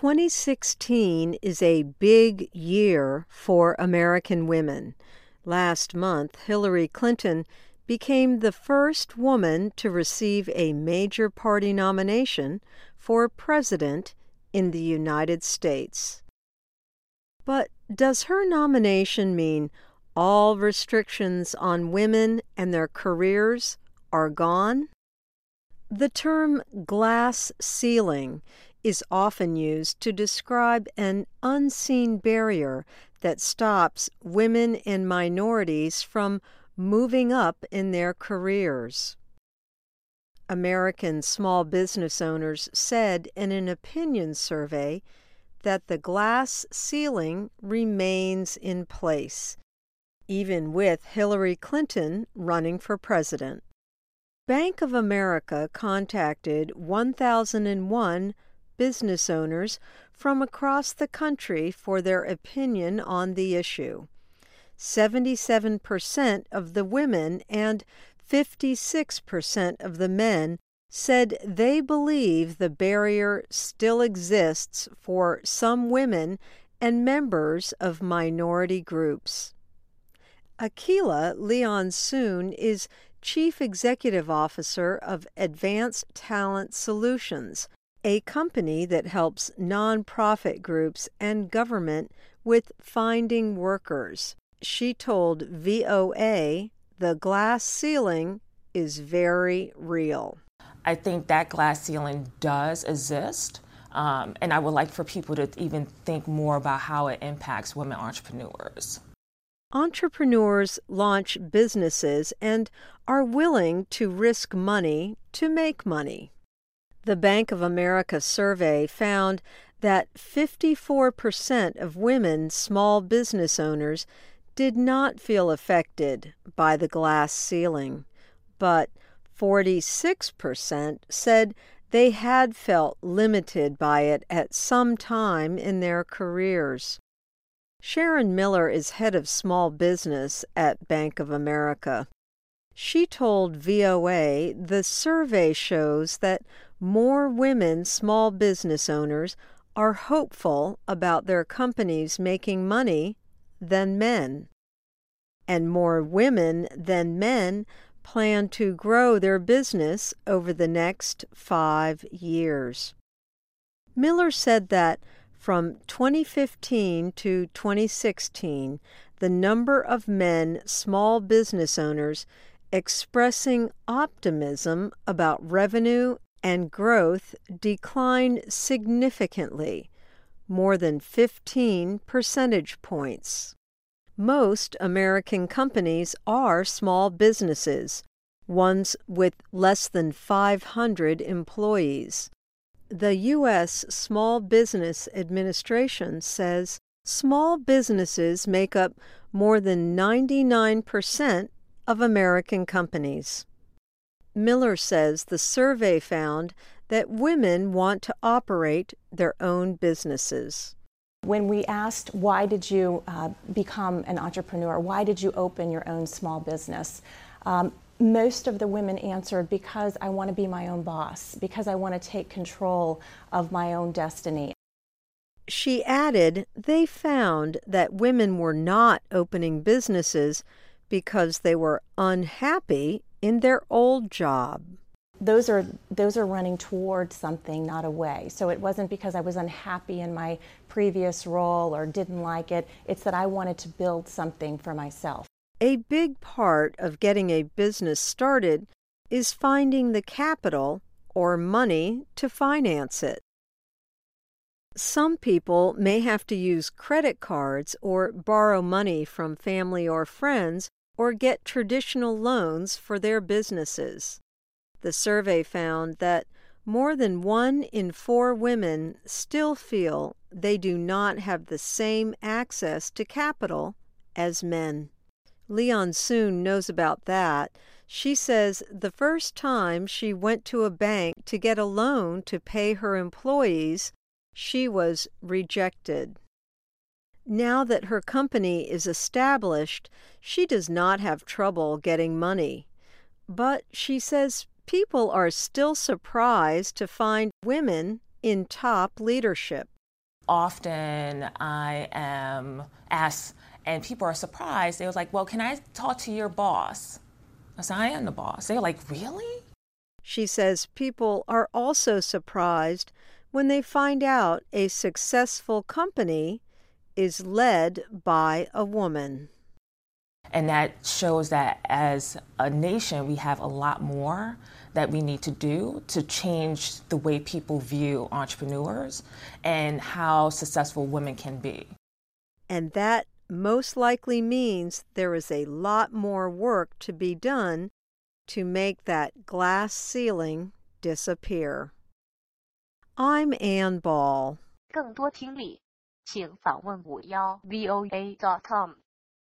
2016 is a big year for American women. Last month, Hillary Clinton became the first woman to receive a major party nomination for president in the United States. But does her nomination mean all restrictions on women and their careers are gone? The term glass ceiling is often used to describe an unseen barrier that stops women and minorities from moving up in their careers. American small business owners said in an opinion survey that the glass ceiling remains in place, even with Hillary Clinton running for president. Bank of America contacted 1,001 business owners from across the country for their opinion on the issue. 77% of the women and 56% of the men said they believe the barrier still exists for some women and members of minority groups. Akila Leon-Soon is Chief Executive Officer of Advanced Talent Solutions, a company that helps nonprofit groups and government with finding workers. She told VOA the glass ceiling is very real. I think that glass ceiling does exist, and I would like for people to even think more about how it impacts women entrepreneurs. Entrepreneurs launch businesses and are willing to risk money to make money. The Bank of America survey found that 54% of women small business owners did not feel affected by the glass ceiling, but 46% said they had felt limited by it at some time in their careers. Sharon Miller is head of small business at Bank of America. She told VOA the survey shows that more women small business owners are hopeful about their companies making money than men, and more women than men plan to grow their business over the next 5 years. Miller said that from 2015 to 2016, the number of men small business owners expressing optimism about revenue and growth declined significantly, more than 15 percentage points. Most American companies are small businesses, ones with less than 500 employees. The U.S. Small Business Administration says small businesses make up more than 99% of American companies. Miller says the survey found that women want to operate their own businesses. When we asked, why did you become an entrepreneur? Why did you open your own small business? Most of the women answered, because I want to be my own boss, because I want to take control of my own destiny. She added they found that women were not opening businesses because they were unhappy in their old job. Those are running towards something, not away. So it wasn't because I was unhappy in my previous role or didn't like it. It's that I wanted to build something for myself. A big part of getting a business started is finding the capital or money to finance it. Some people may have to use credit cards or borrow money from family or friends or get traditional loans for their businesses. The survey found that more than 1 in 4 women still feel they do not have the same access to capital as men. Leon-Soon knows about that. She says the first time she went to a bank to get a loan to pay her employees, she was rejected. Now that her company is established, she does not have trouble getting money. But she says people are still surprised to find women in top leadership. Often I am asked, and people are surprised. They was like, well, can I talk to your boss? I said, I am the boss. They're like, really? She says people are also surprised when they find out a successful company is led by a woman. And that shows that as a nation, we have a lot more that we need to do to change the way people view entrepreneurs and how successful women can be. And that most likely means there is a lot more work to be done to make that glass ceiling disappear. I'm Ann Ball. 更多听力，请访问51VOA.com。